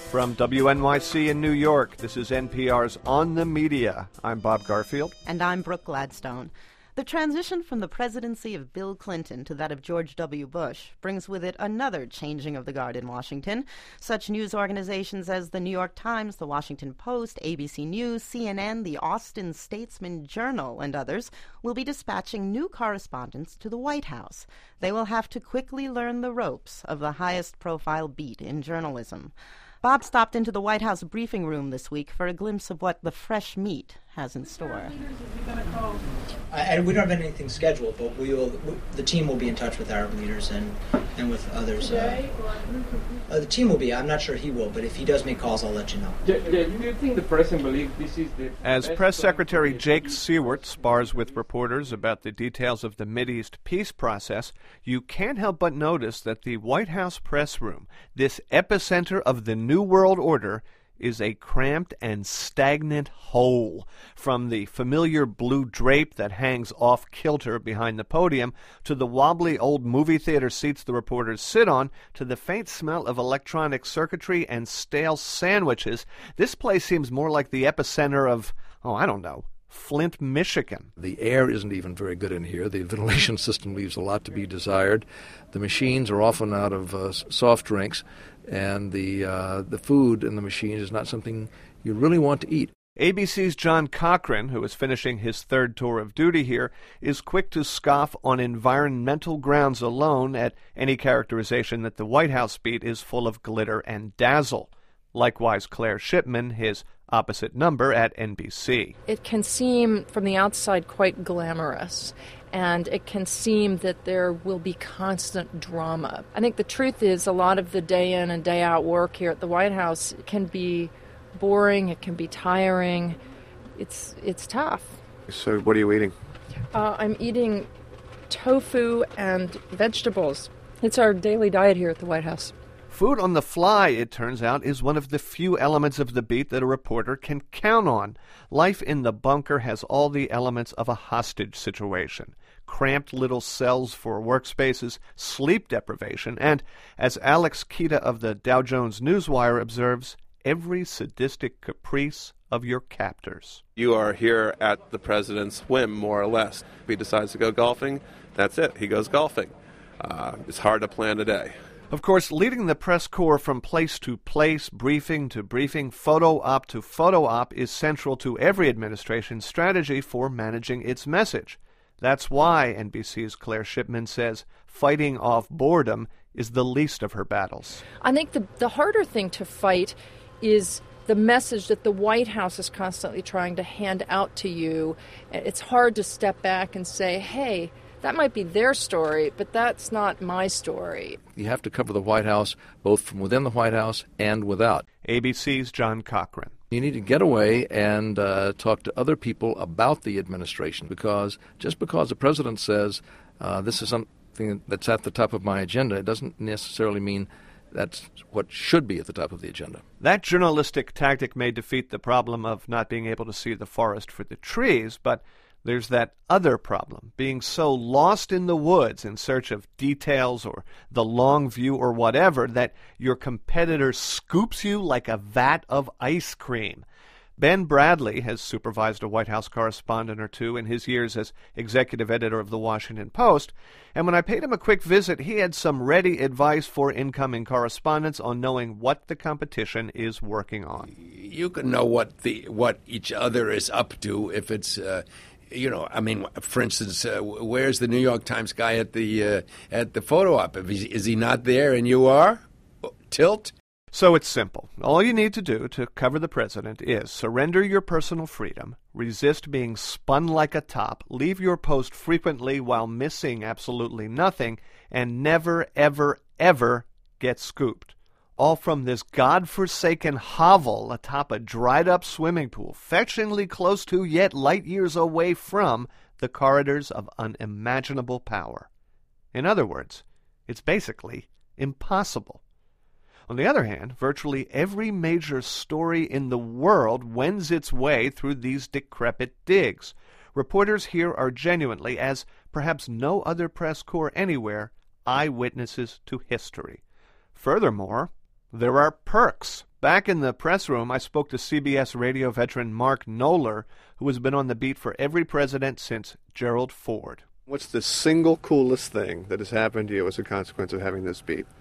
From WNYC in New York, this is NPR's On the Media. I'm Bob Garfield. And I'm Brooke Gladstone. The transition from the presidency of Bill Clinton to that of George W. Bush brings with it another changing of the guard in Washington. Such news organizations as the New York Times, the Washington Post, ABC News, CNN, the Austin Statesman Journal, and others will be dispatching new correspondents to the White House. They will have to quickly learn the ropes of the highest profile beat in journalism. Bob stopped into the White House briefing room this week for a glimpse of what the fresh meat has in store. And we don't have anything scheduled, but the team will be in touch with Arab leaders and with others. The team will be. I'm not sure he will, but if he does make calls, I'll let you know. Do you think the president believes this is the... As Press Secretary Jake Siewert spars with reporters about the details of the Mideast peace process, you can't help but notice that the White House press room, this epicenter of the New World Order, is a cramped and stagnant hole. From the familiar blue drape that hangs off-kilter behind the podium, to the wobbly old movie theater seats the reporters sit on, to the faint smell of electronic circuitry and stale sandwiches, this place seems more like the epicenter of, Flint, Michigan. The air isn't even very good in here. The ventilation system leaves a lot to be desired. The machines are often out of soft drinks, and the food in the machines is not something you really want to eat. ABC's John Cochran, who is finishing his third tour of duty here, is quick to scoff on environmental grounds alone at any characterization that the White House beat is full of glitter and dazzle. Likewise, Claire Shipman, his opposite number at NBC. It can seem from the outside quite glamorous, and it can seem that there will be constant drama. I think the truth is a lot of the day in and day out work here at the White House can be boring, it can be tiring. It's tough. So what are you eating? I'm eating tofu and vegetables. It's our daily diet here at the White House. Food on the fly, it turns out, is one of the few elements of the beat that a reporter can count on. Life in the bunker has all the elements of a hostage situation. Cramped little cells for workspaces, sleep deprivation, and, as Alex Kita of the Dow Jones Newswire observes, every sadistic caprice of your captors. You are here at the president's whim, more or less. If he decides to go golfing, that's it. He goes golfing. It's hard to plan a day. Of course, leading the press corps from place to place, briefing to briefing, photo op to photo op is central to every administration's strategy for managing its message. That's why, NBC's Claire Shipman says, fighting off boredom is the least of her battles. I think the harder thing to fight is the message that the White House is constantly trying to hand out to you. It's hard to step back and say, hey, that might be their story, but that's not my story. You have to cover the White House both from within the White House and without. ABC's John Cochran. You need to get away and talk to other people about the administration, because just because the president says this is something that's at the top of my agenda, it doesn't necessarily mean that's what should be at the top of the agenda. That journalistic tactic may defeat the problem of not being able to see the forest for the trees, but there's that other problem, being so lost in the woods in search of details or the long view or whatever that your competitor scoops you like a vat of ice cream. Ben Bradley has supervised a White House correspondent or two in his years as executive editor of The Washington Post, and when I paid him a quick visit, he had some ready advice for incoming correspondents on knowing what the competition is working on. You can know what each other is up to if it's... for instance, where's the New York Times guy at the photo op? Is he not there and you are? Tilt? So it's simple. All you need to do to cover the president is surrender your personal freedom, resist being spun like a top, leave your post frequently while missing absolutely nothing, and never, ever, ever get scooped. All from this godforsaken hovel atop a dried-up swimming pool, fetchingly close to yet light years away from the corridors of unimaginable power. In other words, it's basically impossible. On the other hand, virtually every major story in the world wends its way through these decrepit digs. Reporters here are genuinely, as perhaps no other press corps anywhere, eyewitnesses to history. Furthermore, there are perks. Back in the press room, I spoke to CBS radio veteran Mark Knoller, who has been on the beat for every president since Gerald Ford. What's the single coolest thing that has happened to you as a consequence of having this beat?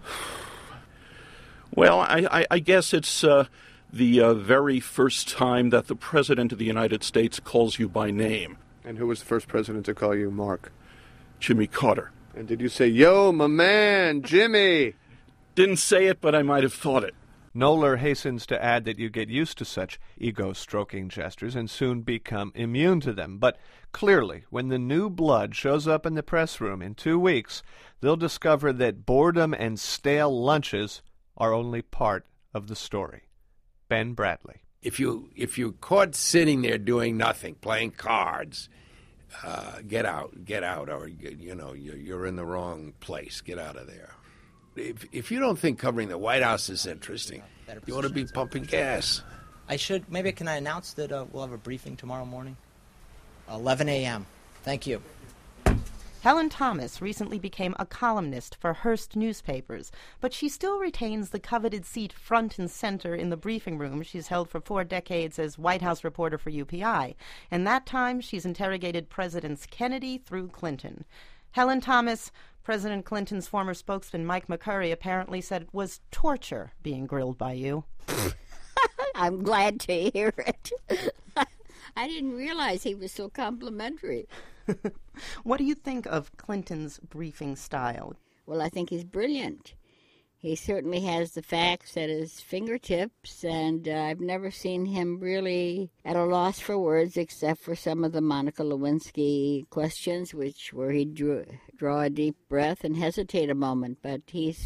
Well, I guess it's the very first time that the President of the United States calls you by name. And who was the first president to call you Mark? Jimmy Carter. And did you say, "Yo, my man, Jimmy"? Didn't say it, but I might have thought it. Knoller hastens to add that you get used to such ego-stroking gestures and soon become immune to them. But clearly, when the new blood shows up in the press room in 2 weeks, they'll discover that boredom and stale lunches are only part of the story. Ben Bradley. If you're caught sitting there doing nothing, playing cards, get out, or you're in the wrong place. Get out of there. If you don't think covering the White House is interesting, you ought to be pumping gas. Can I announce that we'll have a briefing tomorrow morning? 11 a.m. Thank you. Helen Thomas recently became a columnist for Hearst newspapers, but she still retains the coveted seat front and center in the briefing room she's held for 4 decades as White House reporter for UPI. And that time, she's interrogated Presidents Kennedy through Clinton. Helen Thomas, President Clinton's former spokesman Mike McCurry apparently said it was torture being grilled by you. I'm glad to hear it. I didn't realize he was so complimentary. What do you think of Clinton's briefing style? Well, I think he's brilliant. He certainly has the facts at his fingertips, and I've never seen him really at a loss for words except for some of the Monica Lewinsky questions, where he'd draw a deep breath and hesitate a moment. But he's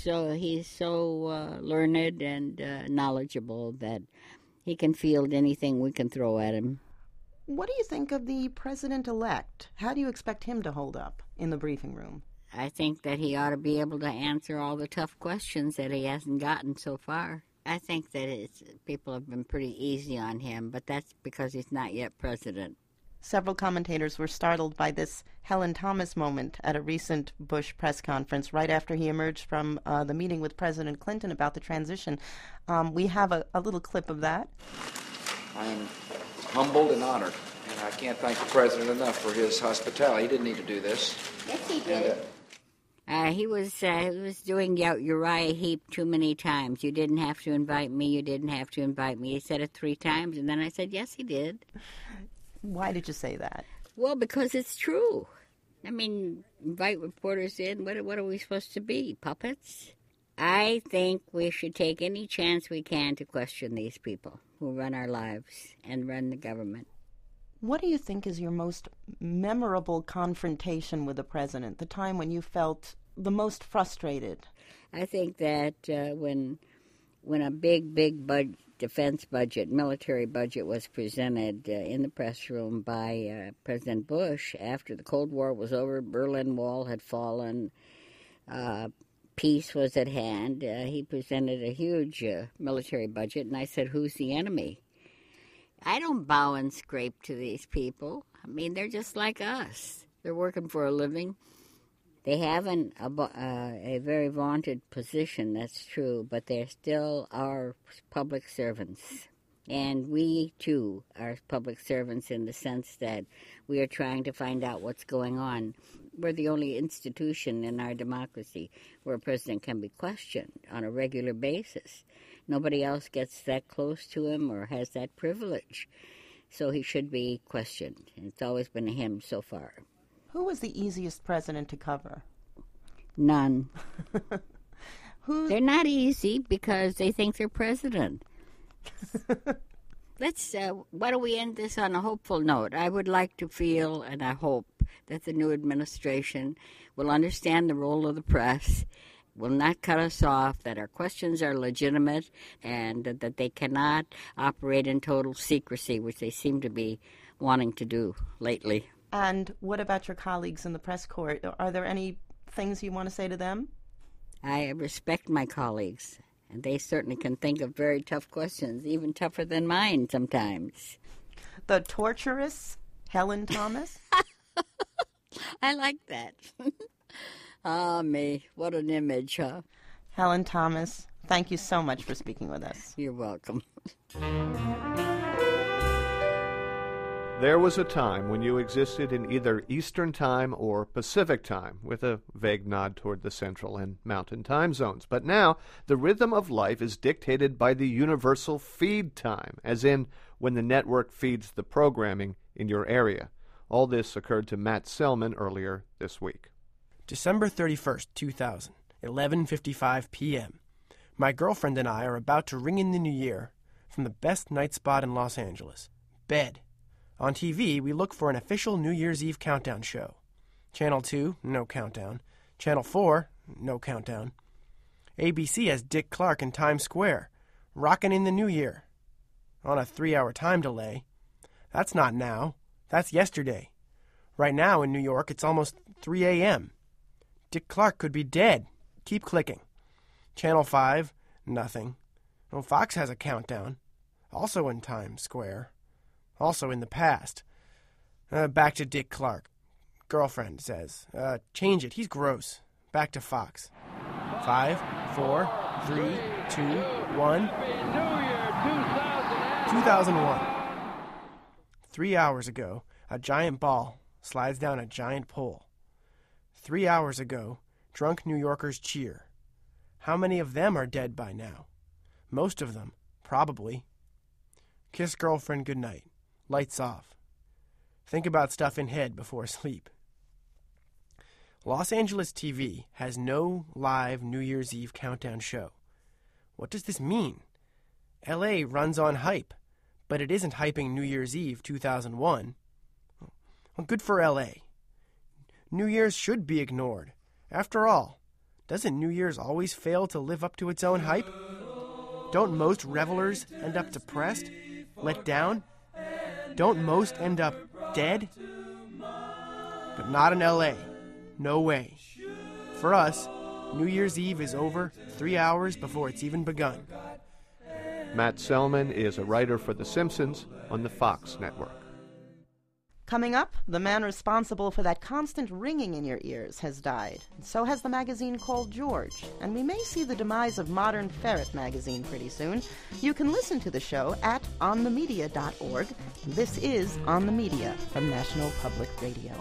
so learned and knowledgeable that he can field anything we can throw at him. What do you think of the president-elect? How do you expect him to hold up in the briefing room? I think that he ought to be able to answer all the tough questions that he hasn't gotten so far. I think that people have been pretty easy on him, but that's because he's not yet president. Several commentators were startled by this Helen Thomas moment at a recent Bush press conference right after he emerged from the meeting with President Clinton about the transition. We have a little clip of that. I'm humbled and honored, and I can't thank the President enough for his hospitality. He didn't need to do this. Yes, he did. He was doing Uriah Heep too many times. You didn't have to invite me. You didn't have to invite me. He said it 3 times, and then I said, yes, he did. Why did you say that? Well, because it's true. I mean, invite reporters in. What are we supposed to be, puppets? I think we should take any chance we can to question these people who run our lives and run the government. What do you think is your most memorable confrontation with the president, the time when you felt the most frustrated? I think that when a big defense budget, military budget was presented in the press room by President Bush after the Cold War was over, Berlin Wall had fallen, peace was at hand, he presented a huge military budget, and I said, who's the enemy? I don't bow and scrape to these people. I mean, they're just like us. They're working for a living. They have a very vaunted position, that's true, but they're still our public servants. And we, too, are public servants in the sense that we are trying to find out what's going on. We're the only institution in our democracy where a president can be questioned on a regular basis. Nobody else gets that close to him or has that privilege. So he should be questioned. And it's always been him so far. Who was the easiest president to cover? None. They're not easy because they think they're president. Why don't we end this on a hopeful note? I would like to feel, and I hope, that the new administration will understand the role of the press, will not cut us off, that our questions are legitimate, and that they cannot operate in total secrecy, which they seem to be wanting to do lately. And what about your colleagues in the press corps? Are there any things you want to say to them? I respect my colleagues, and they certainly can think of very tough questions, even tougher than mine sometimes. The torturous Helen Thomas? I like that. Ah, me. What an image, huh? Helen Thomas, Thank you so much for speaking with us. You're welcome. There was a time when you existed in either Eastern Time or Pacific Time, with a vague nod toward the Central and Mountain time zones. But now, the rhythm of life is dictated by the universal feed time, as in when the network feeds the programming in your area. All this occurred to Matt Selman earlier this week. December 31st, 2000, 11:55 p.m. My girlfriend and I are about to ring in the new year from the best night spot in Los Angeles, bed. On TV, we look for an official New Year's Eve countdown show. Channel 2, no countdown. Channel 4, no countdown. ABC has Dick Clark in Times Square, rockin' in the new year. On a 3-hour time delay. That's not now. That's yesterday. Right now in New York, it's almost 3 a.m. Dick Clark could be dead. Keep clicking. Channel 5, nothing. Well, Fox has a countdown. Also in Times Square. Also in the past. Back to Dick Clark. Girlfriend says, change it. He's gross. Back to Fox. 5, 4, 3, 2, 1. 2001. 3 hours ago, a giant ball slides down a giant pole. 3 hours ago, drunk New Yorkers cheer. How many of them are dead by now? Most of them, probably. Kiss girlfriend goodnight. Lights off. Think about stuff in head before sleep. Los Angeles TV has no live New Year's Eve countdown show. What does this mean? LA runs on hype, but it isn't hyping New Year's Eve 2001. Well, good for LA. New Year's should be ignored. After all, doesn't New Year's always fail to live up to its own hype? Don't most revelers end up depressed? Let down? Don't most end up dead? But not in LA. No way. For us, New Year's Eve is over 3 hours before it's even begun. Matt Selman is a writer for The Simpsons on the Fox network. Coming up, the man responsible for that constant ringing in your ears has died. So has the magazine called George. And we may see the demise of Modern Ferret magazine pretty soon. You can listen to the show at onthemedia.org. This is On the Media from National Public Radio.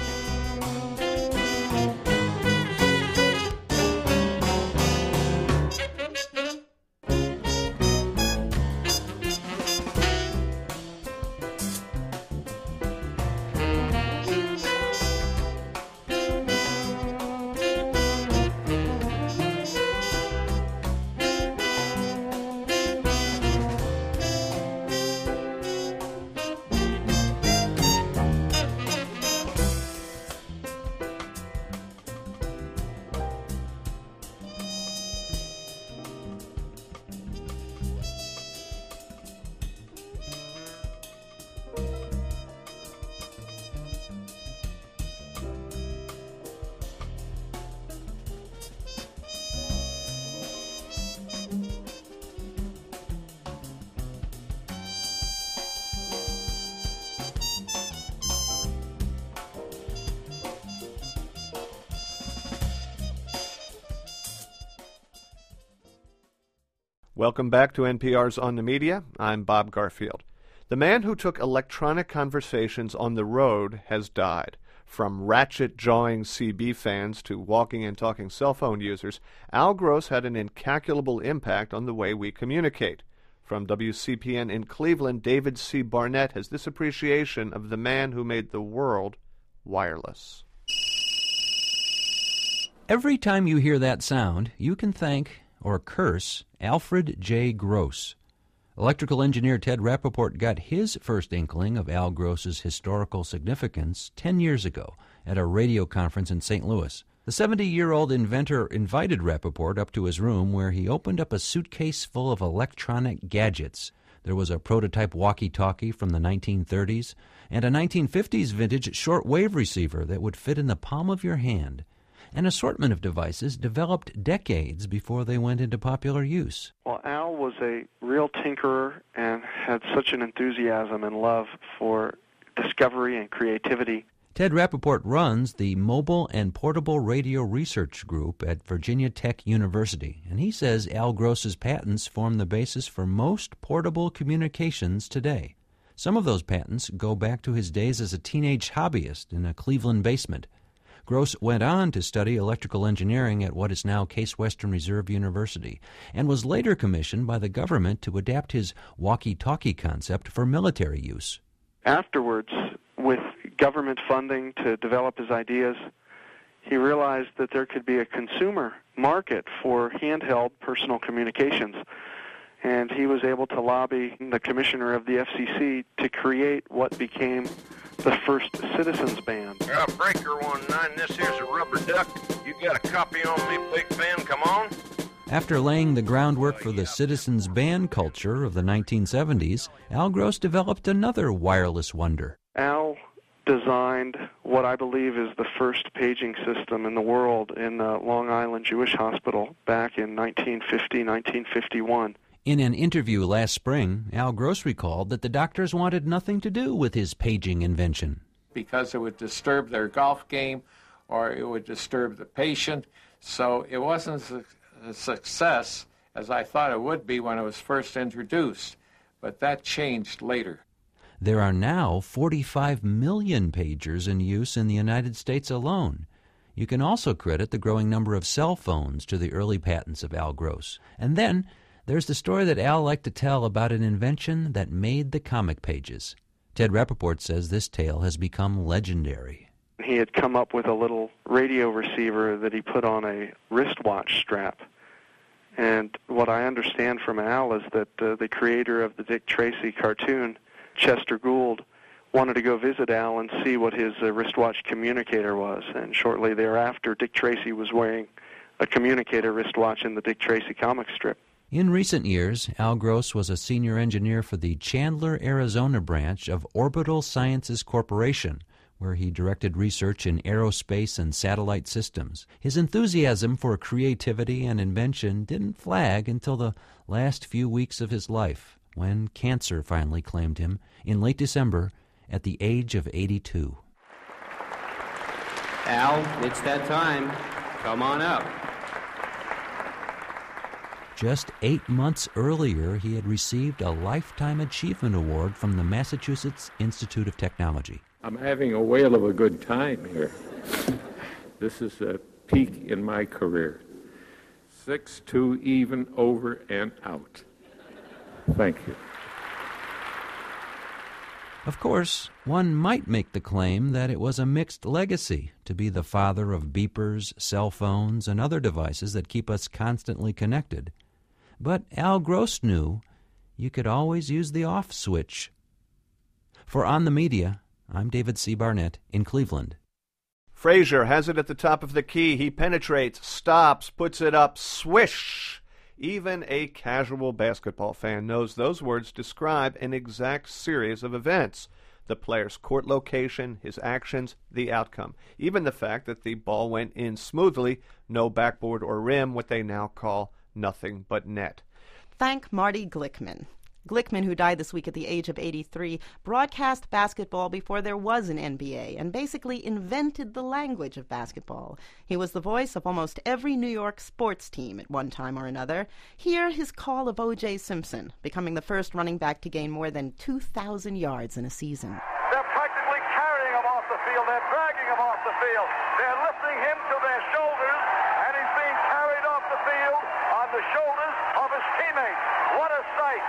Welcome back to NPR's On the Media. I'm Bob Garfield. The man who took electronic conversations on the road has died. From ratchet-jawing CB fans to walking and talking cell phone users, Al Gross had an incalculable impact on the way we communicate. From WCPN in Cleveland, David C. Barnett has this appreciation of the man who made the world wireless. Every time you hear that sound, you can thank or curse Alfred J. Gross. Electrical engineer Ted Rappaport got his first inkling of Al Gross's historical significance 10 years ago at a radio conference in St. Louis. The 70-year-old inventor invited Rappaport up to his room where he opened up a suitcase full of electronic gadgets. There was a prototype walkie-talkie from the 1930s and a 1950s vintage shortwave receiver that would fit in the palm of your hand. An assortment of devices developed decades before they went into popular use. Well, Al was a real tinkerer and had such an enthusiasm and love for discovery and creativity. Ted Rappaport runs the Mobile and Portable Radio Research Group at Virginia Tech University, and he says Al Gross's patents form the basis for most portable communications today. Some of those patents go back to his days as a teenage hobbyist in a Cleveland basement. Gross went on to study electrical engineering at what is now Case Western Reserve University, and was later commissioned by the government to adapt his walkie-talkie concept for military use. Afterwards, with government funding to develop his ideas, he realized that there could be a consumer market for handheld personal communications. And he was able to lobby the commissioner of the FCC to create what became the first citizens band. Breaker 19, this here's a rubber duck. You got a copy on me, big fan, come on? After laying the groundwork for the citizens band culture of the 1970s, Al Gross developed another wireless wonder. Al designed what I believe is the first paging system in the world in Long Island Jewish Hospital back in 1950, 1951. In an interview last spring, Al Gross recalled that the doctors wanted nothing to do with his paging invention. Because it would disturb their golf game or it would disturb the patient. So it wasn't a success as I thought it would be when it was first introduced. But that changed later. There are now 45 million pagers in use in the United States alone. You can also credit the growing number of cell phones to the early patents of Al Gross. And then there's the story that Al liked to tell about an invention that made the comic pages. Ted Rappaport says this tale has become legendary. He had come up with a little radio receiver that he put on a wristwatch strap. And what I understand from Al is that the creator of the Dick Tracy cartoon, Chester Gould, wanted to go visit Al and see what his wristwatch communicator was. And shortly thereafter, Dick Tracy was wearing a communicator wristwatch in the Dick Tracy comic strip. In recent years, Al Gross was a senior engineer for the Chandler, Arizona branch of Orbital Sciences Corporation, where he directed research in aerospace and satellite systems. His enthusiasm for creativity and invention didn't flag until the last few weeks of his life, when cancer finally claimed him in late December at the age of 82. Al, it's that time. Come on up. Just 8 months earlier, he had received a Lifetime Achievement Award from the Massachusetts Institute of Technology. I'm having a whale of a good time here. This is a peak in my career. 6-2 even, over and out. Thank you. Of course, one might make the claim that it was a mixed legacy to be the father of beepers, cell phones, and other devices that keep us constantly connected. But Al Gross knew you could always use the off switch. For On the Media, I'm David C. Barnett in Cleveland. Frazier has it at the top of the key. He penetrates, stops, puts it up, swish. Even a casual basketball fan knows those words describe an exact series of events. The player's court location, his actions, the outcome. Even the fact that the ball went in smoothly, no backboard or rim, what they now call nothing but net. Thank Marty Glickman. Glickman, who died this week at the age of 83, broadcast basketball before there was an NBA and basically invented the language of basketball. He was the voice of almost every New York sports team at one time or another. Hear his call of O.J. Simpson, becoming the first running back to gain more than 2,000 yards in a season. They're practically carrying him off the field. They're dragging him off the field. They're lifting him to their shoulders, and he's being carried off the field on the shoulders of his teammates. What a sight.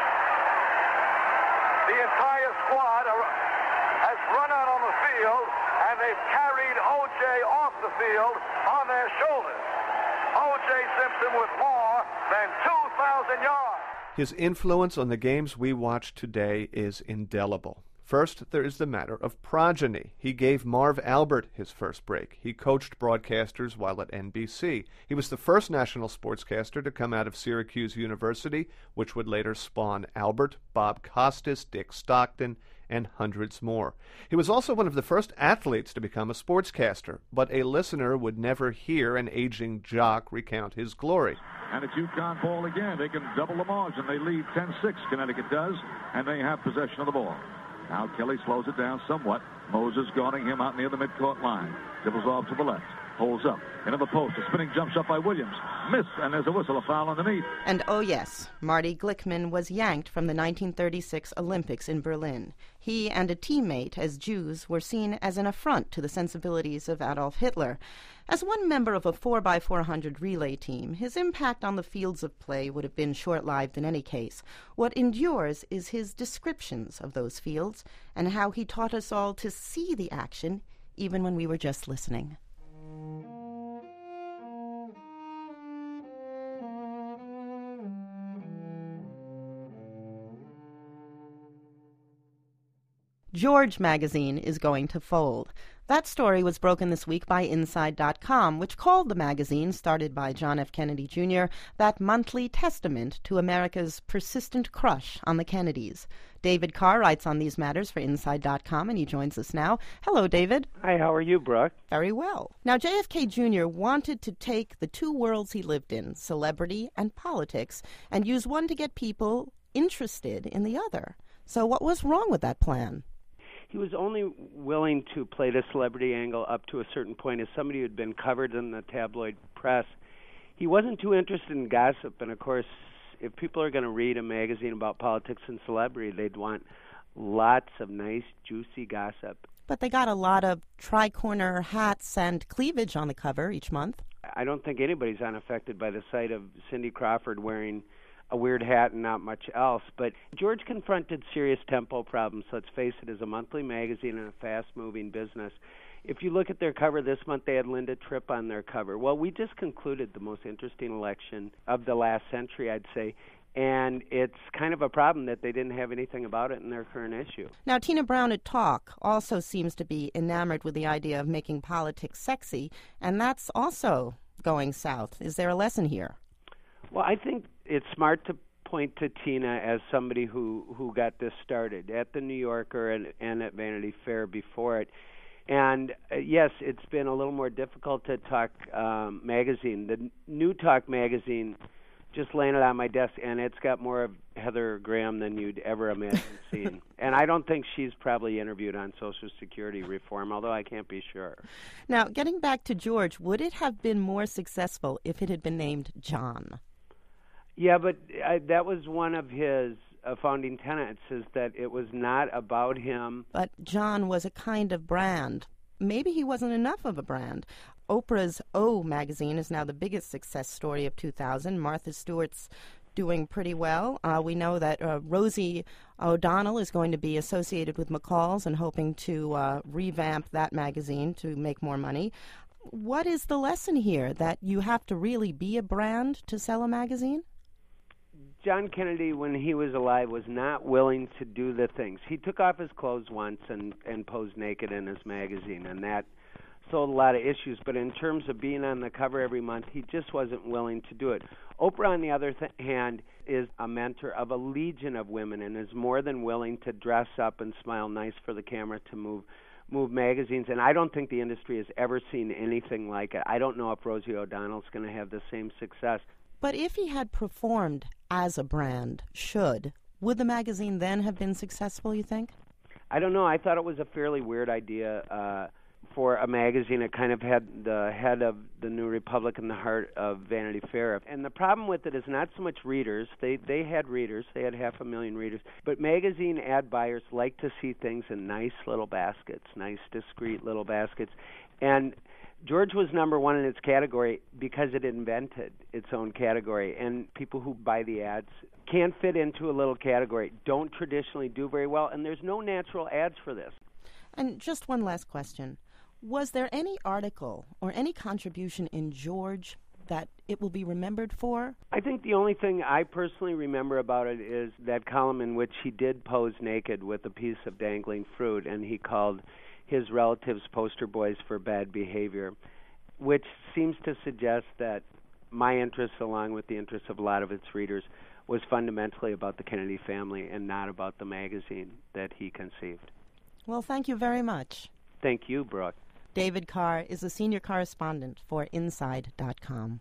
The entire squad has run out on the field, and they've carried O.J. off the field on their shoulders. O.J. Simpson with more than 2,000 yards. His influence on the games we watch today is indelible. First, there is the matter of progeny. He gave Marv Albert his first break. He coached broadcasters while at NBC. He was the first national sportscaster to come out of Syracuse University, which would later spawn Albert, Bob Costas, Dick Stockton, and hundreds more. He was also one of the first athletes to become a sportscaster, but a listener would never hear an aging jock recount his glory. And it's UConn ball again. They can double the margin. They lead 10-6, Connecticut does, and they have possession of the ball. Now Kelly slows it down somewhat. Moses guarding him out near the midcourt line. Dribbles off to the left. Holds up. Into the post. A spinning jump shot by Williams. Miss, and there's a whistle, a foul underneath. And oh yes, Marty Glickman was yanked from the 1936 Olympics in Berlin. He and a teammate, as Jews, were seen as an affront to the sensibilities of Adolf Hitler. As one member of a 4x400 relay team, his impact on the fields of play would have been short-lived in any case. What endures is his descriptions of those fields and how he taught us all to see the action even when we were just listening. George magazine is going to fold. That story was broken this week by Inside.com, which called the magazine, started by John F. Kennedy Jr., that monthly testament to America's persistent crush on the Kennedys. David Carr writes on these matters for Inside.com, and he joins us now. Hello, David. Hi, how are you, Brooke? Very well. Now, JFK Jr. wanted to take the two worlds he lived in, celebrity and politics, and use one to get people interested in the other. So what was wrong with that plan? He was only willing to play the celebrity angle up to a certain point. As somebody who had been covered in the tabloid press, he wasn't too interested in gossip. And, of course, if people are going to read a magazine about politics and celebrity, they'd want lots of nice, juicy gossip. But they got a lot of tri-corner hats and cleavage on the cover each month. I don't think anybody's unaffected by the sight of Cindy Crawford wearing a weird hat and not much else. But George confronted serious tempo problems. Let's face it, as a monthly magazine and a fast-moving business. If you look at their cover this month, they had Linda Tripp on their cover. Well, we just concluded the most interesting election of the last century, I'd say, and it's kind of a problem that they didn't have anything about it in their current issue. Now, Tina Brown at Talk also seems to be enamored with the idea of making politics sexy, and that's also going south. Is there a lesson here? Well, I think it's smart to point to Tina as somebody who got this started at the New Yorker and at Vanity Fair before it. And yes, it's been a little more difficult to Talk magazine. The new Talk magazine just landed on my desk, and it's got more of Heather Graham than you'd ever imagine seeing. And I don't think she's probably interviewed on Social Security reform, although I can't be sure. Now, getting back to George, would it have been more successful if it had been named John? Yeah, but that was one of his founding tenets, is that it was not about him. But John was a kind of brand. Maybe he wasn't enough of a brand. Oprah's O magazine is now the biggest success story of 2000. Martha Stewart's doing pretty well. We know that Rosie O'Donnell is going to be associated with McCall's and hoping to revamp that magazine to make more money. What is the lesson here, that you have to really be a brand to sell a magazine? John Kennedy, when he was alive, was not willing to do the things. He took off his clothes once and posed naked in his magazine, and that sold a lot of issues. But in terms of being on the cover every month, he just wasn't willing to do it. Oprah, on the other hand, is a mentor of a legion of women and is more than willing to dress up and smile nice for the camera to move magazines. And I don't think the industry has ever seen anything like it. I don't know if Rosie O'Donnell's going to have the same success. But if he had performed as a brand, would the magazine then have been successful, you think? I don't know. I thought it was a fairly weird idea for a magazine. It kind of had the head of the New Republic and the heart of Vanity Fair. And the problem with it is not so much readers. They had readers. They had 500,000 readers. But magazine ad buyers like to see things in nice little baskets, nice, discreet little baskets. And George was number one in its category because it invented its own category, and people who buy the ads can't fit into a little category, don't traditionally do very well, and there's no natural ads for this. And just one last question. Was there any article or any contribution in George that it will be remembered for? I think the only thing I personally remember about it is that column in which he did pose naked with a piece of dangling fruit, and he called his relatives poster boys for bad behavior, which seems to suggest that my interests, along with the interests of a lot of its readers, was fundamentally about the Kennedy family and not about the magazine that he conceived. Well, thank you very much. Thank you, Brooke. David Carr is a senior correspondent for Inside.com.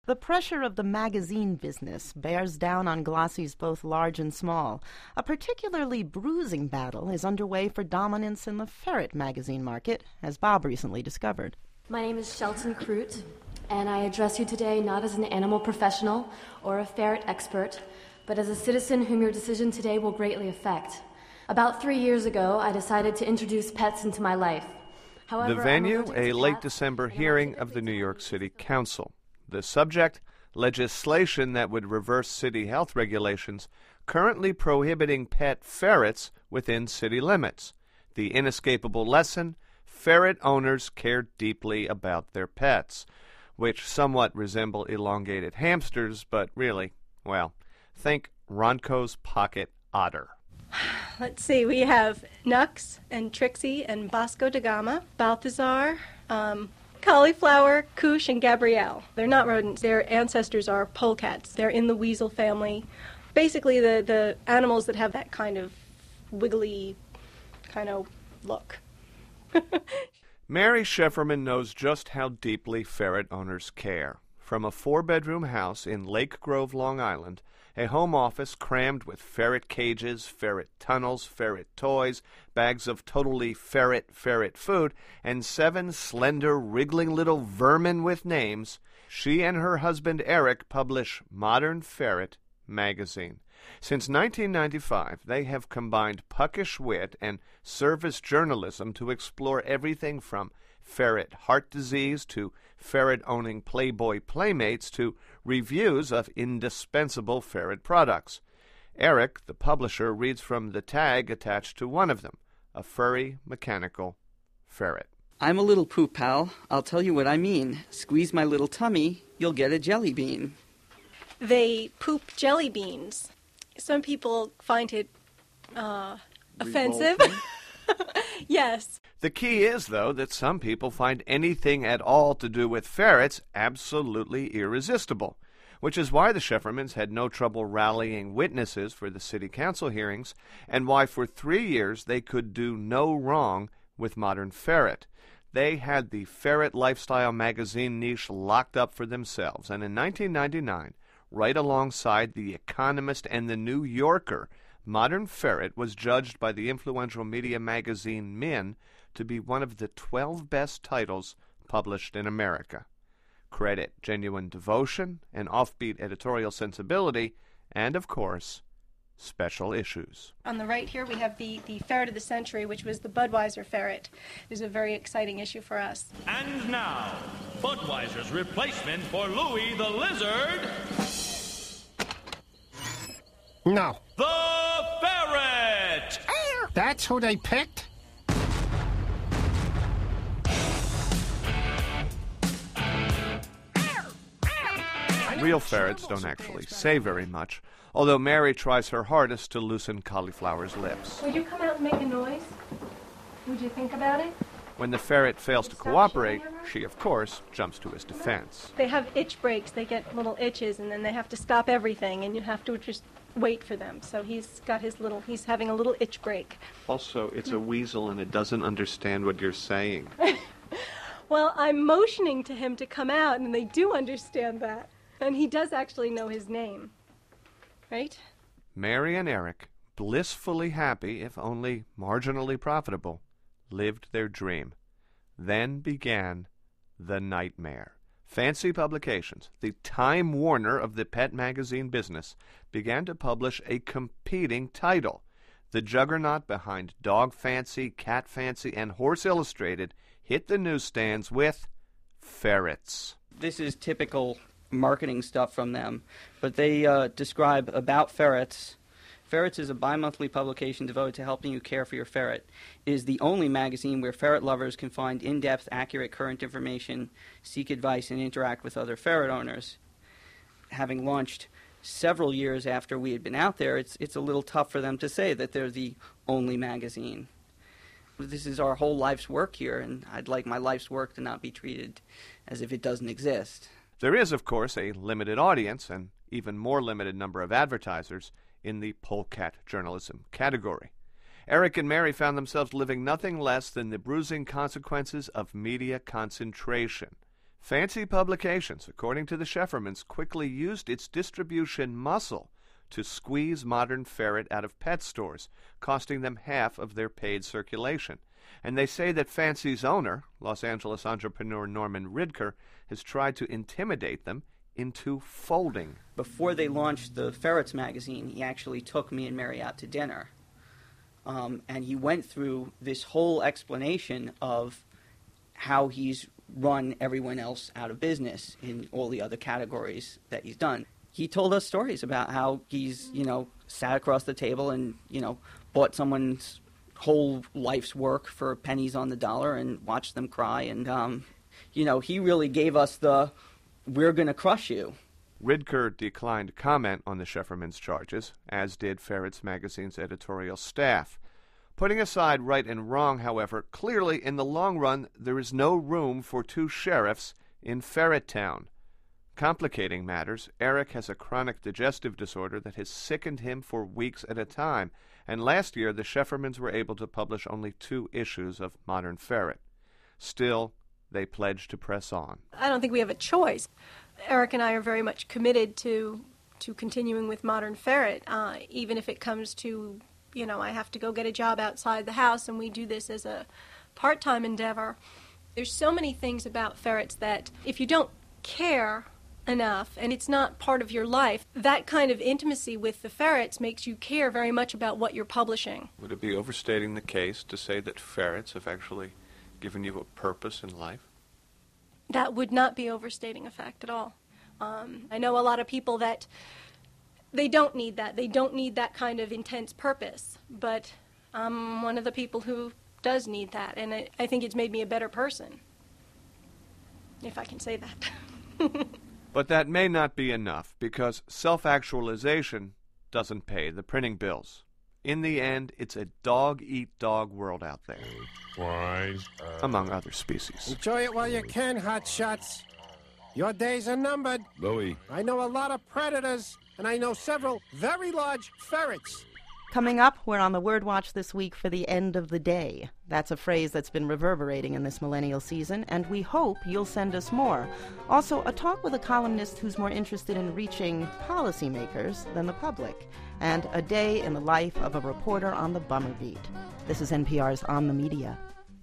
The pressure of the magazine business bears down on glossies both large and small. A particularly bruising battle is underway for dominance in the ferret magazine market, as Bob recently discovered. My name is Shelton Crute, and I address you today not as an animal professional or a ferret expert, but as a citizen whom your decision today will greatly affect. About 3 years ago, I decided to introduce pets into my life. However, the venue, a late December hearing of the New York City Council. The subject, legislation that would reverse city health regulations currently prohibiting pet ferrets within city limits. The inescapable lesson, ferret owners care deeply about their pets, which somewhat resemble elongated hamsters, but really, well, think Ronco's pocket otter. Let's see, we have Nux and Trixie and Bosco da Gama, Balthazar, Cauliflower, Koosh, and Gabrielle. They're not rodents. Their ancestors are polecats. They're in the weasel family. Basically, the animals that have that kind of wiggly kind of look. Mary Schefferman knows just how deeply ferret owners care. From a 4-bedroom house in Lake Grove, Long Island, a home office crammed with ferret cages, ferret tunnels, ferret toys, bags of totally ferret food, and 7 slender, wriggling little vermin with names, she and her husband Eric publish Modern Ferret magazine. Since 1995, they have combined puckish wit and service journalism to explore everything from ferret heart disease to ferret-owning Playboy playmates to reviews of indispensable ferret products. Eric, the publisher, reads from the tag attached to one of them, a furry, mechanical ferret. I'm a little poop pal. I'll tell you what I mean. Squeeze my little tummy, you'll get a jelly bean. They poop jelly beans. Some people find it offensive. Yes. The key is, though, that some people find anything at all to do with ferrets absolutely irresistible, which is why the Scheffermans had no trouble rallying witnesses for the city council hearings, and why for 3 years they could do no wrong with Modern Ferret. They had the ferret lifestyle magazine niche locked up for themselves, and in 1999, right alongside The Economist and The New Yorker, Modern Ferret was judged by the influential media magazine Min to be one of the 12 best titles published in America. Credit genuine devotion, an offbeat editorial sensibility, and, of course, special issues. On the right here we have the Ferret of the Century, which was the Budweiser ferret. It was a very exciting issue for us. And now, Budweiser's replacement for Louis the Lizard. No. The Ferret! That's who they picked? Real ferrets don't actually say very much, although Mary tries her hardest to loosen Cauliflower's lips. Would you come out and make a noise? Would you think about it? When the ferret fails to cooperate, she, of course, jumps to his defense. They have itch breaks. They get little itches, and then they have to stop everything, and you have to just wait for them. So he's having a little itch break. Also, it's a weasel, and it doesn't understand what you're saying. Well, I'm motioning to him to come out, and they do understand that. And he does actually know his name. Right? Mary and Eric, blissfully happy, if only marginally profitable, lived their dream. Then began the nightmare. Fancy Publications, the Time Warner of the pet magazine business, began to publish a competing title. The juggernaut behind Dog Fancy, Cat Fancy, and Horse Illustrated hit the newsstands with ferrets. This is typical marketing stuff from them, but they describe About Ferrets. Ferrets is a bi-monthly publication devoted to helping you care for your ferret. It is the only magazine where ferret lovers can find in-depth, accurate, current information, seek advice, and interact with other ferret owners. Having launched several years after we had been out there, it's a little tough for them to say that they're the only magazine. This is our whole life's work here, and I'd like my life's work to not be treated as if it doesn't exist. There is, of course, a limited audience and even more limited number of advertisers in the polecat journalism category. Eric and Mary found themselves living nothing less than the bruising consequences of media concentration. Fancy Publications, according to the Scheffermans, quickly used its distribution muscle to squeeze Modern Ferret out of pet stores, costing them half of their paid circulation. And they say that Fancy's owner, Los Angeles entrepreneur Norman Ridker, has tried to intimidate them into folding. Before they launched the Ferrets magazine, he actually took me and Mary out to dinner. And he went through this whole explanation of how he's run everyone else out of business in all the other categories that he's done. He told us stories about how he's, sat across the table and, bought someone's whole life's work for pennies on the dollar and watched them cry. And, he really gave us the, we're going to crush you. Ridker declined comment on the Scheffermans' charges, as did Ferrets magazine's editorial staff. Putting aside right and wrong, however, clearly in the long run there is no room for two sheriffs in Ferret Town. Complicating matters, Eric has a chronic digestive disorder that has sickened him for weeks at a time, and last year the Scheffermans were able to publish only 2 issues of Modern Ferret. Still, they pledged to press on. I don't think we have a choice. Eric and I are very much committed to continuing with Modern Ferret, even if it comes to, I have to go get a job outside the house and we do this as a part-time endeavor. There's so many things about ferrets that if you don't care enough and it's not part of your life, that kind of intimacy with the ferrets makes you care very much about what you're publishing. Would it be overstating the case to say that ferrets have actually given you a purpose in life? That would not be overstating a fact at all. I know a lot of people that they don't need that. They don't need that kind of intense purpose. But I'm one of the people who does need that, and I think it's made me a better person, if I can say that. But that may not be enough, because self-actualization doesn't pay the printing bills. In the end, it's a dog-eat-dog world out there. Among other species. Enjoy it while you can, hotshots. Your days are numbered. Louis. I know a lot of predators, and I know several very large ferrets. Coming up, we're on the Word Watch this week for the end of the day. That's a phrase that's been reverberating in this millennial season, and we hope you'll send us more. Also, a talk with a columnist who's more interested in reaching policymakers than the public, and a day in the life of a reporter on the Bummer Beat. This is NPR's On the Media.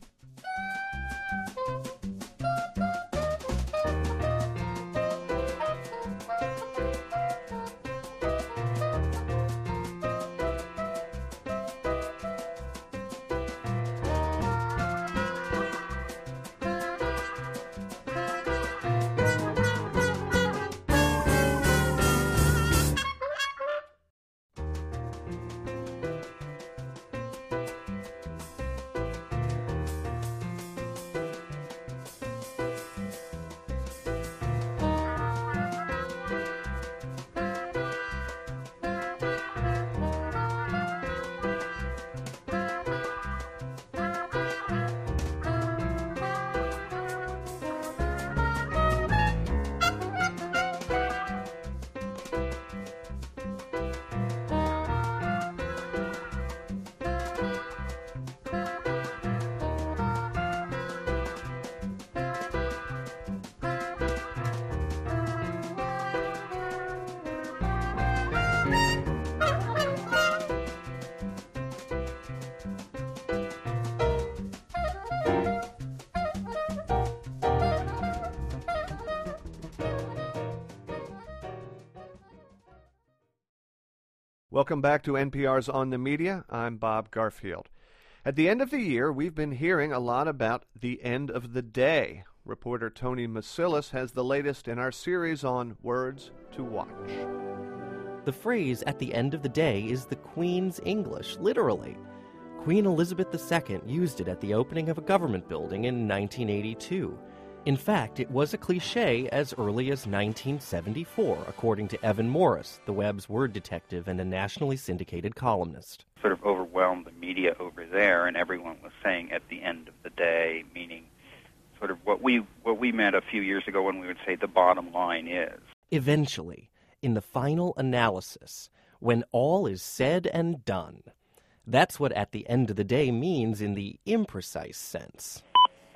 Welcome back to NPR's On the Media. I'm Bob Garfield. At the end of the year, we've been hearing a lot about the end of the day. Reporter Tony Masilis has the latest in our series on Words to Watch. The phrase "at the end of the day" is the Queen's English, literally. Queen Elizabeth II used it at the opening of a government building in 1982. In fact, it was a cliché as early as 1974, according to Evan Morris, the web's word detective and a nationally syndicated columnist. Sort of overwhelmed the media over there, and everyone was saying "at the end of the day," meaning sort of what we meant a few years ago when we would say the bottom line is. Eventually, in the final analysis, when all is said and done. That's what "at the end of the day" means in the imprecise sense.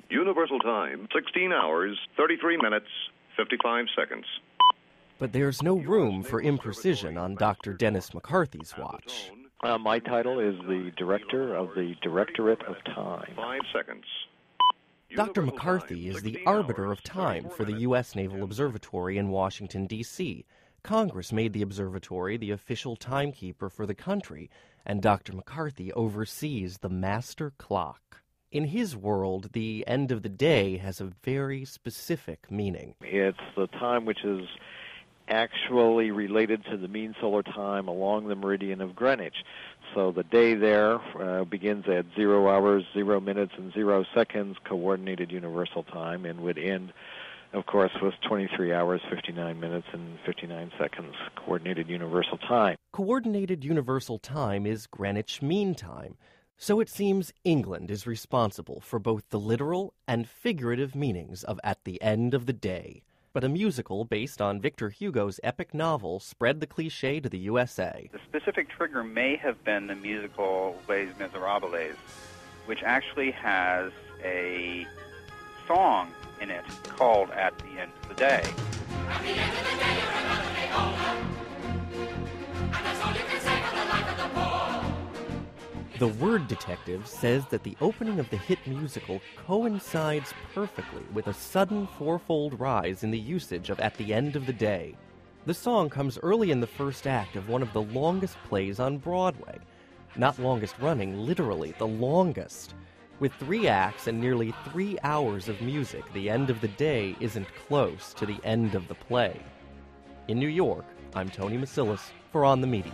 Universal Time, 16 hours, 33 minutes, 55 seconds. But there's no room for imprecision on Dr. Dennis McCarthy's watch. My title is the Director of the Directorate of Time. 5 seconds. Dr. McCarthy is the arbiter of time for the U.S. Naval Observatory in Washington, D.C. Congress made the observatory the official timekeeper for the country, and Dr. McCarthy oversees the master clock. In his world, the end of the day has a very specific meaning. It's the time which is actually related to the mean solar time along the meridian of Greenwich. So the day there begins at 0 hours, 0 minutes, and 0 seconds, coordinated universal time, and would end, of course, with 23 hours, 59 minutes, and 59 seconds, coordinated universal time. Coordinated universal time is Greenwich Mean Time, so it seems England is responsible for both the literal and figurative meanings of at the end of the day. But a musical based on Victor Hugo's epic novel spread the cliché to the USA. The specific trigger may have been the musical Les Miserables, which actually has a song in it called At the End of the Day. At the end of the day, you're another day older, and that's all you can say for the life of the poor. The Word Detective says that the opening of the hit musical coincides perfectly with a sudden fourfold rise in the usage of At the End of the Day. The song comes early in the first act of one of the longest plays on Broadway. Not longest running, literally the longest. With 3 acts and nearly 3 hours of music, the end of the day isn't close to the end of the play. In New York, I'm Tony Masilis for On the Media.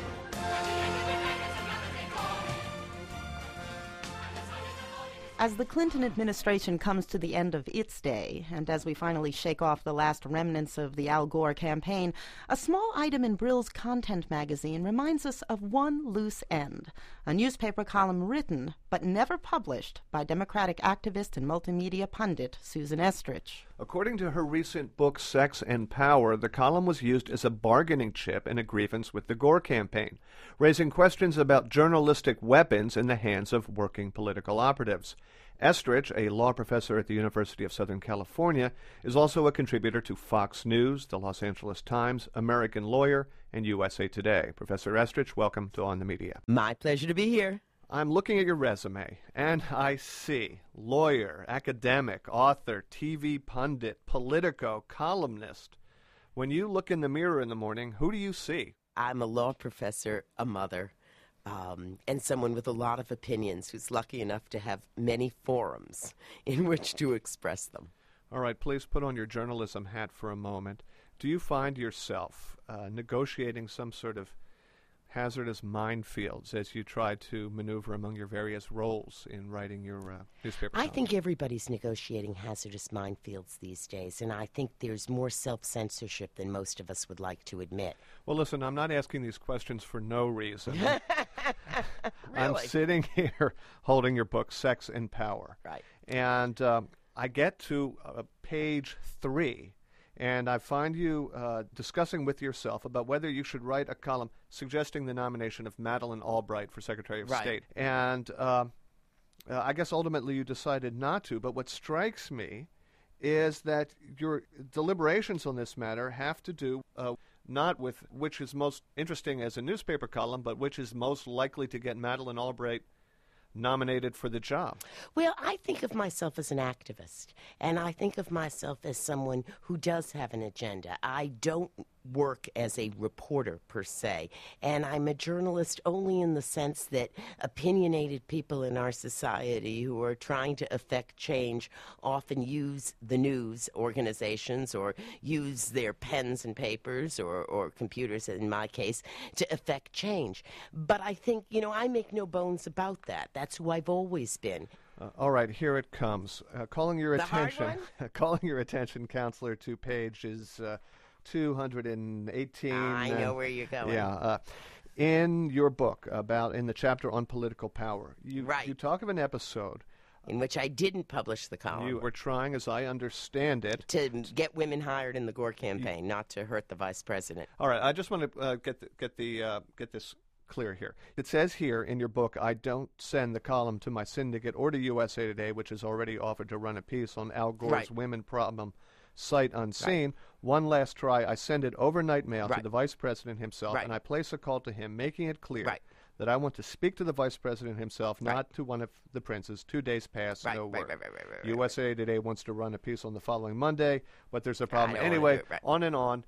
As the Clinton administration comes to the end of its day, and as we finally shake off the last remnants of the Al Gore campaign, a small item in Brill's Content magazine reminds us of one loose end, a newspaper column written but never published by Democratic activist and multimedia pundit Susan Estrich. According to her recent book, Sex and Power, the column was used as a bargaining chip in a grievance with the Gore campaign, raising questions about journalistic weapons in the hands of working political operatives. Estrich, a law professor at the University of Southern California, is also a contributor to Fox News, the Los Angeles Times, American Lawyer, and USA Today. Professor Estrich, welcome to On the Media. My pleasure to be here. I'm looking at your resume, and I see lawyer, academic, author, TV pundit, Politico, columnist. When you look in the mirror in the morning, who do you see? I'm a law professor, a mother, and someone with a lot of opinions who's lucky enough to have many forums in which to express them. All right, please put on your journalism hat for a moment. Do you find yourself negotiating some sort of hazardous minefields as you try to maneuver among your various roles in writing your newspaper column? I think everybody's negotiating hazardous minefields these days, and I think there's more self-censorship than most of us would like to admit. Well, listen, I'm not asking these questions for no reason. Really? I'm sitting here holding your book, Sex and Power. Right. And I get to page 3, and I find you discussing with yourself about whether you should write a column suggesting the nomination of Madeleine Albright for Secretary of State. And I guess ultimately you decided not to, but what strikes me is that your deliberations on this matter have to do not with which is most interesting as a newspaper column, but which is most likely to get Madeleine Albright nominated for the job. Well, I think of myself as an activist, and I think of myself as someone who does have an agenda. I don't work as a reporter per se, and I'm a journalist only in the sense that opinionated people in our society who are trying to affect change often use the news organizations or use their pens and papers or computers, in my case, to affect change. But I think, I make no bones about that. That's who I've always been. All right, here it comes. Calling your The hard attention, calling your attention, Counselor, to pages 218. I know where you're going. Yeah. In your book, in the chapter on political power, you talk of an episode in which I didn't publish the column. You were trying, as I understand it, to get women hired in the Gore campaign, not to hurt the vice president. All right, I just want to get this clear here. It says here in your book, I don't send the column to my syndicate or to USA Today, which has already offered to run a piece on Al Gore's women problem sight unseen. Right. One last try. I send it overnight mail to the Vice President himself, and I place a call to him, making it clear that I want to speak to the Vice President himself, not to one of the princes. 2 days pass, no word. USA Today wants to run a piece on the following Monday, but there's a problem. Anyway, on and on.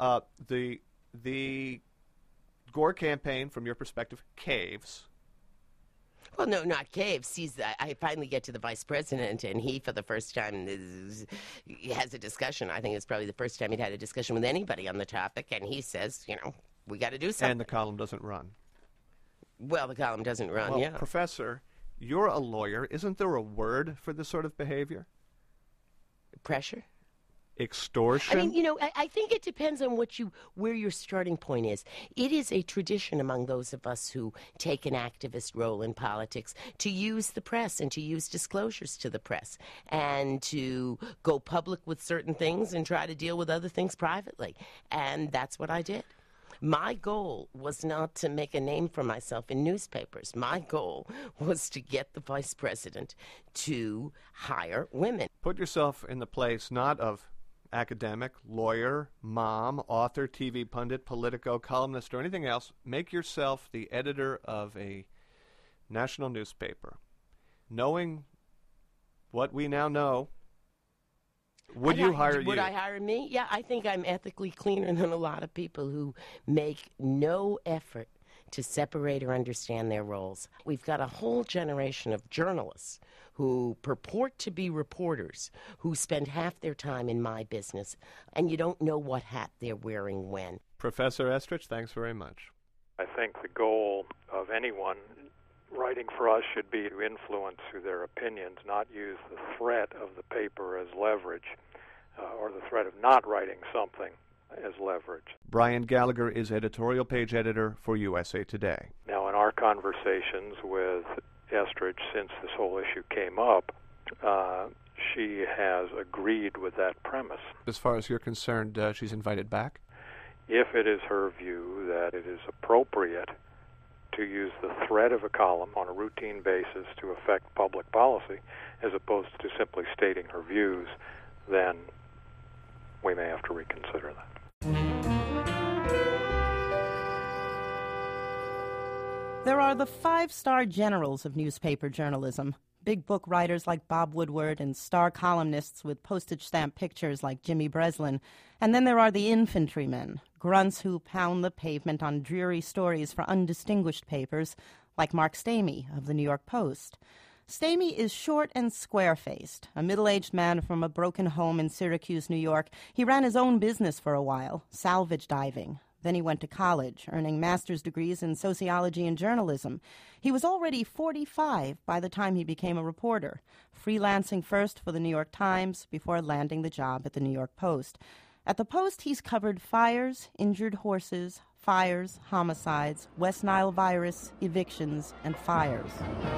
The Gore campaign, from your perspective, caves. Well, no, not caves. I finally get to the Vice President, and he, for the first time, has a discussion. I think it's probably the first time he'd had a discussion with anybody on the topic, and he says, we got to do something. And the column doesn't run. Well, the column doesn't run, well, Professor, you're a lawyer. Isn't there a word for this sort of behavior? Pressure? Extortion? I mean, I think it depends on where your starting point is. It is a tradition among those of us who take an activist role in politics to use the press and to use disclosures to the press and to go public with certain things and try to deal with other things privately. And that's what I did. My goal was not to make a name for myself in newspapers. My goal was to get the Vice President to hire women. Put yourself in the place not of academic, lawyer, mom, author, TV pundit, politico, columnist, or anything else. Make yourself the editor of a national newspaper. Knowing what we now know, would you hire you? Would I hire me? Yeah, I think I'm ethically cleaner than a lot of people who make no effort to separate or understand their roles. We've got a whole generation of journalists who purport to be reporters who spend half their time in my business, and you don't know what hat they're wearing when. Professor Estrich, thanks very much. I think the goal of anyone writing for us should be to influence through their opinions, not use the threat of the paper as leverage or the threat of not writing something as leverage. Brian Gallagher is editorial page editor for USA Today. Now, in our conversations with Estrich since this whole issue came up, she has agreed with that premise. As far as you're concerned, she's invited back? If it is her view that it is appropriate to use the threat of a column on a routine basis to affect public policy, as opposed to simply stating her views, then we may have to reconsider that. There are the 5-star generals of newspaper journalism, big book writers like Bob Woodward and star columnists with postage stamp pictures like Jimmy Breslin. And then there are the infantrymen, grunts who pound the pavement on dreary stories for undistinguished papers like Mark Stamey of the New York Post. Stamey is short and square-faced, a middle-aged man from a broken home in Syracuse, New York. He ran his own business for a while, salvage diving. Then he went to college, earning master's degrees in sociology and journalism. He was already 45 by the time he became a reporter, freelancing first for the New York Times before landing the job at the New York Post. At the Post, he's covered fires, injured horses, fires, homicides, West Nile virus, evictions, and fires.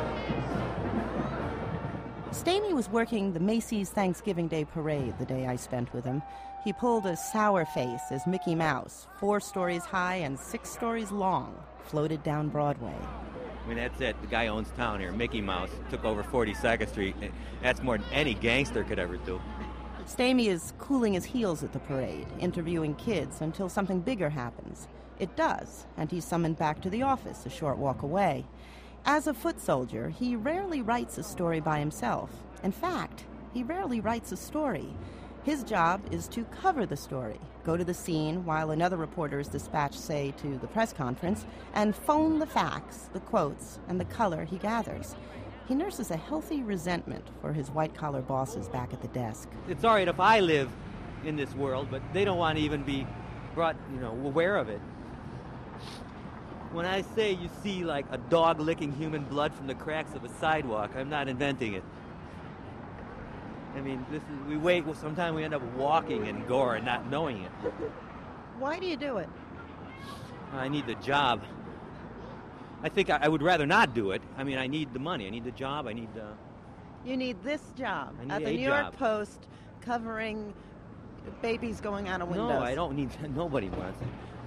Stamey was working the Macy's Thanksgiving Day Parade the day I spent with him. He pulled a sour face as Mickey Mouse, 4 stories high and 6 stories long, floated down Broadway. I mean, that's it. The guy owns town here. Mickey Mouse took over 42nd Street. That's more than any gangster could ever do. Stamey is cooling his heels at the parade, interviewing kids until something bigger happens. It does, and he's summoned back to the office a short walk away. As a foot soldier, he rarely writes a story by himself. In fact, he rarely writes a story. His job is to cover the story, go to the scene while another reporter is dispatched, say, to the press conference, and phone the facts, the quotes, and the color he gathers. He nurses a healthy resentment for his white-collar bosses back at the desk. It's all right if I live in this world, but they don't want to even be brought, aware of it. When I say you see like a dog licking human blood from the cracks of a sidewalk, I'm not inventing it. I mean, sometimes we end up walking in gore and not knowing it. Why do you do it? I need the job. I think I would rather not do it. I mean, I need the money. I need the job. I need the... You need this job I need at the a New job. York Post covering babies going out a window. No, I don't need... Nobody wants it.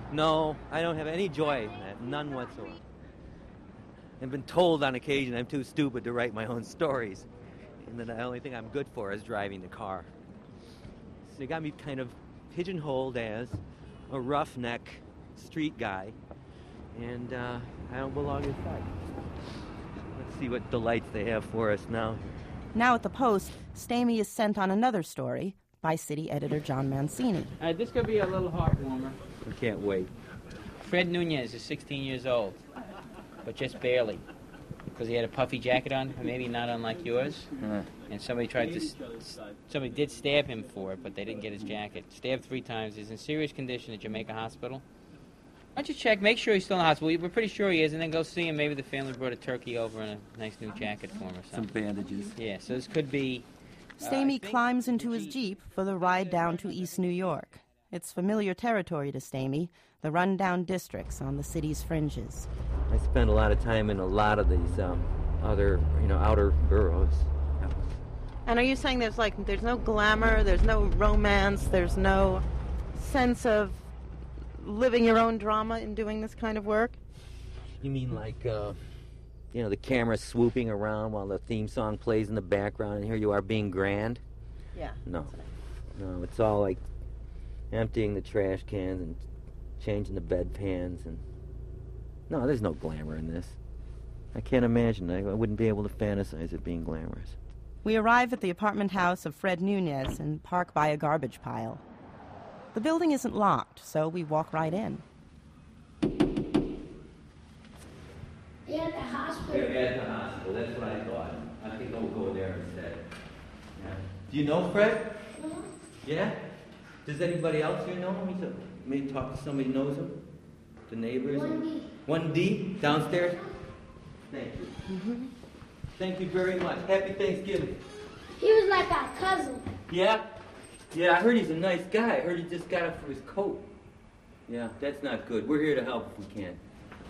No, I don't have any joy in that, none whatsoever. I've been told on occasion I'm too stupid to write my own stories, and that the only thing I'm good for is driving the car. So they got me kind of pigeonholed as a roughneck street guy, and I don't belong inside. Let's see what delights they have for us now. Now at the Post, Stamey is sent on another story by city editor John Mancini. This could be a little heart warmer. I can't wait. Fred Nunez is 16 years old, but just barely, because he had a puffy jacket on, maybe not unlike yours. And somebody did stab him for it, but they didn't get his jacket. Stabbed 3 times. He's in serious condition at Jamaica Hospital. Why don't you check, make sure he's still in the hospital. We're pretty sure he is, and then go see him. Maybe the family brought a turkey over and a nice new jacket for him or something. Some bandages. Yeah, so this could be... Stamey climbs into his Jeep for the ride down to East New York. It's familiar territory to Stamey, the rundown districts on the city's fringes. I spend a lot of time in a lot of these other, outer boroughs. And are you saying there's no glamour, there's no romance, there's no sense of living your own drama in doing this kind of work? You mean like, the camera swooping around while the theme song plays in the background, and here you are being grand? Yeah. No, it's all like emptying the trash cans and changing the bedpans, and no, there's no glamour in this. I can't imagine. I wouldn't be able to fantasize it being glamorous. We arrive at the apartment house of Fred Nunez and park by a garbage pile. The building isn't locked, so we walk right in. They're at the hospital. They're at the hospital. That's what I thought. I think I'll go there instead. Yeah. Do you know Fred? Yeah? Does anybody else here know him? Maybe talk to somebody who knows him? The neighbors? 1D. 1D? Downstairs? Thank you. Mm-hmm. Thank you very much. Happy Thanksgiving. He was like our cousin. Yeah? Yeah, I heard he's a nice guy. I heard he just got it for his coat. Yeah, that's not good. We're here to help if we can.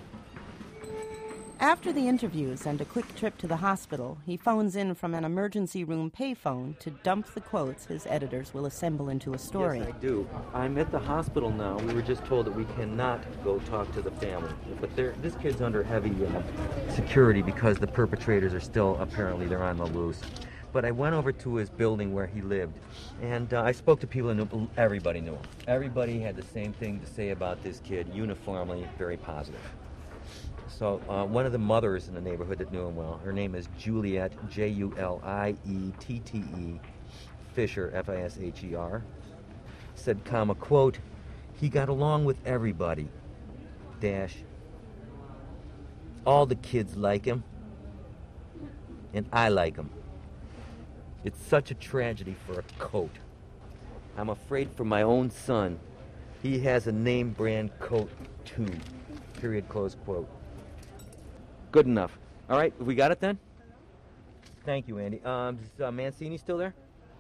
After the interviews and a quick trip to the hospital, he phones in from an emergency room payphone to dump the quotes his editors will assemble into a story. Yes, I do. I'm at the hospital now. We were just told that we cannot go talk to the family. But this kid's under heavy security because the perpetrators are still, apparently, they're on the loose. But I went over to his building where he lived, and I spoke to people who knew. Everybody knew him. Everybody had the same thing to say about this kid, uniformly very positive. So one of the mothers in the neighborhood that knew him well, her name is Juliette, Juliette, Fisher, Fisher, said, comma, quote, he got along with everybody, dash, all the kids like him, and I like him. It's such a tragedy for a coat. I'm afraid for my own son. He has a name brand coat, too. Period, close quote. Good enough. All right, we got it then? Thank you, Andy. Is Mancini still there?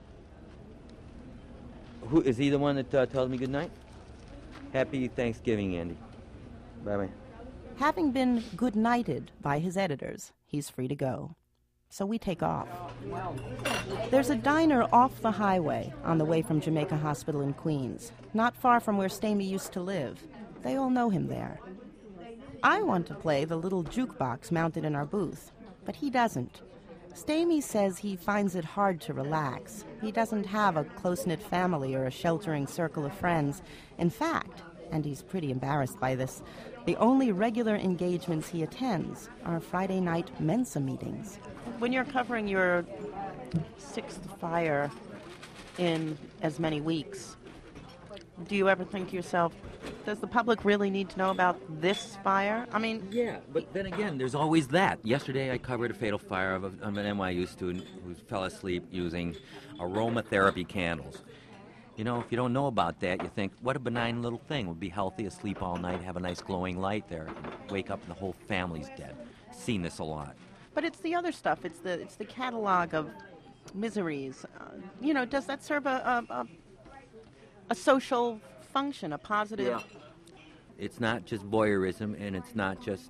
Who is he the one that tells me good night? Happy Thanksgiving, Andy. Bye-bye. Having been good-nighted by his editors, he's free to go. So we take off. There's a diner off the highway on the way from Jamaica Hospital in Queens, not far from where Stamey used to live. They all know him there. I want to play the little jukebox mounted in our booth, but he doesn't. Stamey says he finds it hard to relax. He doesn't have a close-knit family or a sheltering circle of friends. In fact, and he's pretty embarrassed by this, the only regular engagements he attends are Friday night Mensa meetings. When you're covering your 6th fire in as many weeks, do you ever think to yourself, does the public really need to know about this fire? I mean... Yeah, but then again, there's always that. Yesterday I covered a fatal fire of an NYU student who fell asleep using aromatherapy candles. You know, if you don't know about that, you think, what a benign little thing. We'll be healthy, asleep all night, have a nice glowing light there, and wake up and the whole family's dead. Seen this a lot. But it's the other stuff. It's the catalog of miseries. Does that serve a social function, a positive... Yeah. It's not just voyeurism, and it's not just,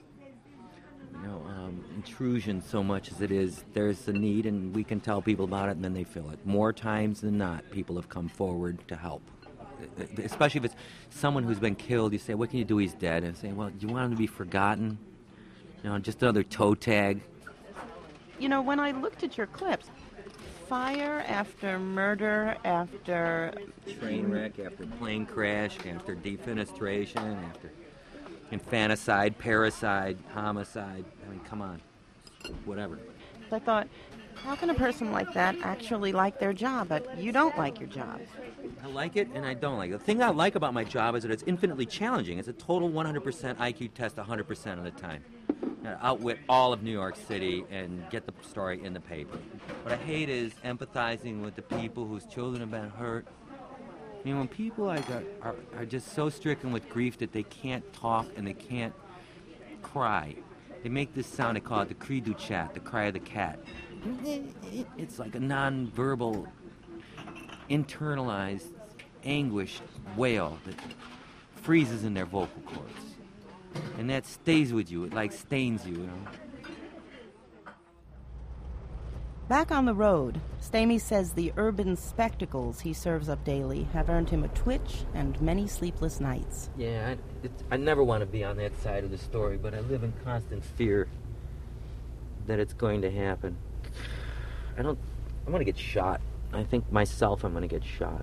intrusion so much as it is there's a need, and we can tell people about it, and then they fill it. More times than not, people have come forward to help. especially if it's someone who's been killed. You say, what can you do? He's dead. And I say, well, do you want him to be forgotten? You know, just another toe tag. You know, when I looked at your clips, fire after murder after... Train wreck, after plane crash, after defenestration, after infanticide, parricide, homicide. I mean, come on. Whatever. I thought, how can a person like that actually like their job, but you don't like your job? I like it and I don't like it. The thing I like about my job is that it's infinitely challenging. It's a total 100% IQ test 100% of the time. Outwit all of New York City and get the story in the paper. What I hate is empathizing with the people whose children have been hurt. I mean, when people are just so stricken with grief that they can't talk and they can't cry, they make this sound, they call it the cri du chat, the cry of the cat. It's like a non-verbal, internalized, anguished wail that freezes in their vocal cords. And that stays with you. It like stains you, you know. Back on the road, Stamey says the urban spectacles he serves up daily have earned him a twitch and many sleepless nights. Yeah, I never want to be on that side of the story, but I live in constant fear that it's going to happen. I want to get shot. I think myself I'm going to get shot.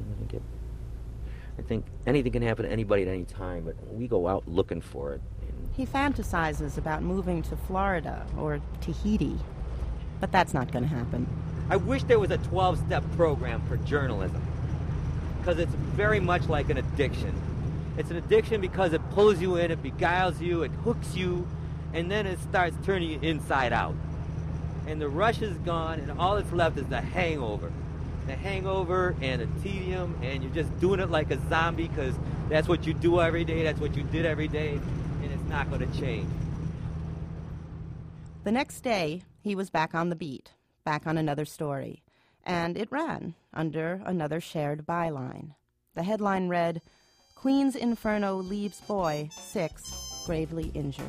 I think anything can happen to anybody at any time, but we go out looking for it. He fantasizes about moving to Florida or Tahiti, but that's not going to happen. I wish there was a 12-step program for journalism, because it's very much like an addiction. It's an addiction because it pulls you in, it beguiles you, it hooks you, and then it starts turning you inside out. And the rush is gone, and all that's left is the hangover. The hangover and the tedium, and you're just doing it like a zombie because that's what you do every day, that's what you did every day, and it's not going to change. The next day, he was back on the beat, back on another story, and it ran under another shared byline. The headline read, Queen's Inferno leaves boy 6 gravely injured.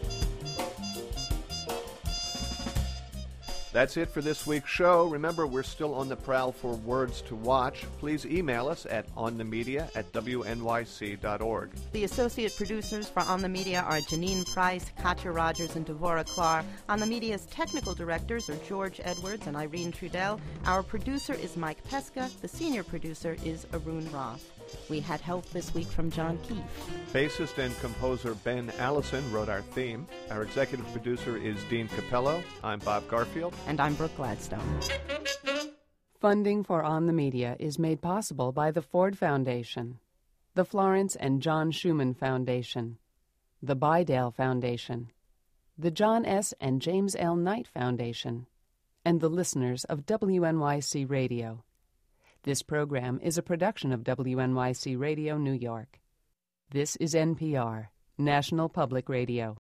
That's it for this week's show. Remember, we're still on the prowl for words to watch. Please email us at onthemedia@wnyc.org. The associate producers for On the Media are Janine Price, Katya Rogers, and Devorah Klar. On the Media's technical directors are George Edwards and Irene Trudell. Our producer is Mike Pesca. The senior producer is Arun Roth. We had help this week from John Keefe. Bassist and composer Ben Allison wrote our theme. Our executive producer is Dean Capello. I'm Bob Garfield. And I'm Brooke Gladstone. Funding for On the Media is made possible by the Ford Foundation, the Florence and John Schumann Foundation, the Bydale Foundation, the John S. and James L. Knight Foundation, and the listeners of WNYC Radio. This program is a production of WNYC Radio New York. This is NPR, National Public Radio.